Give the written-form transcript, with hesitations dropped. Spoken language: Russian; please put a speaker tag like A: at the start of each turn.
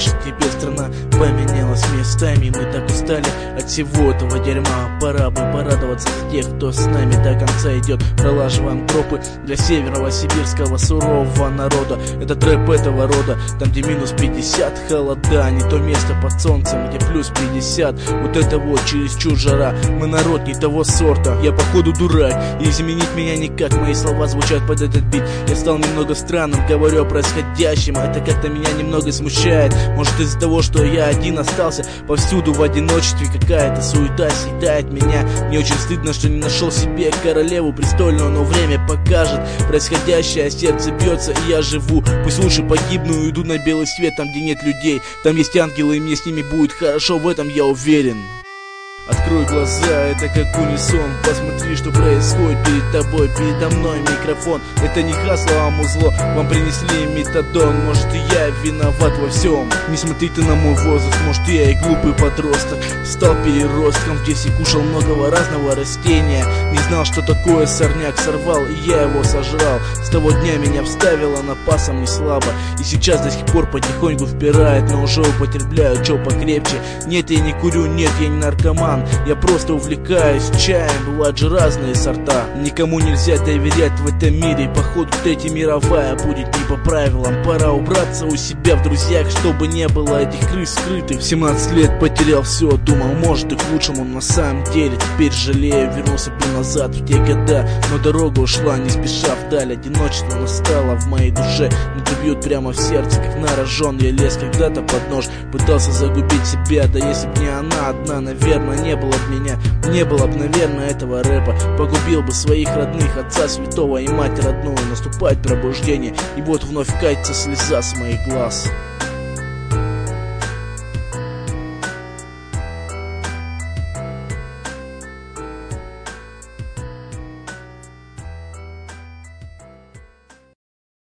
A: дальше теперь страна поменялась местами. Мы так устали от всего этого дерьма. Пора бы порадоваться за тех, кто с нами до конца идет. Пролаживаем тропы для северного сибирского сурового народа. Это трэп этого рода, там где минус 50 холода. Не то место под солнцем, где плюс 50. Вот это вот чересчур жара. Мы народ не того сорта. Я походу дурак, и изменить меня никак. Мои слова звучат под этот бит. Я стал немного странным, говорю о происходящем. Это как-то меня немного смущает. Может из-за того, что я один остался повсюду в одиночестве. Какая-то суета съедает меня. Мне очень стыдно, что не нашел себе королеву престольную. Но время покажет происходящее, а сердце бьется, и я живу. Пусть лучше погибну и уйду на белый свет, там где нет людей. Там есть ангелы, и мне с ними будет хорошо, в этом я уверен. Открой глаза, это как унисон. Посмотри, что происходит перед тобой, передо мной микрофон. Это не хасло, а музло. Вам принесли метадон. Может и я виноват во всем. Не смотри ты на мой возраст, может я и глупый подросток. Стал переростком, в детстве кушал многого разного растения. Не знал, что такое сорняк, сорвал, и я его сожрал. С того дня меня вставило напасом не слабо. И сейчас до сих пор потихоньку впирает, но уже употребляю чё покрепче. Нет, я не курю, нет, я не наркоман. Я просто увлекаюсь чаем, бывают же разные сорта. Никому нельзя доверять в этом мире. Походу Третья мировая будет не по правилам. Пора убраться у себя в друзьях, чтобы не было этих крыс скрытых. В 17 лет потерял все, думал, может и к лучшему. На самом деле теперь жалею, вернулся бы назад в те года. Но дорога ушла не спеша вдаль. Одиночество настало в моей душе, но бьет прямо в сердце, как на рожон. Я лез когда-то под нож, пытался загубить себя. Да если б не она одна, наверное, не было б меня, не было б, наверное, этого рэпа. Погубил бы своих родных, отца святого и мать родную. Наступает пробуждение, и вот вновь катится слеза с моих глаз.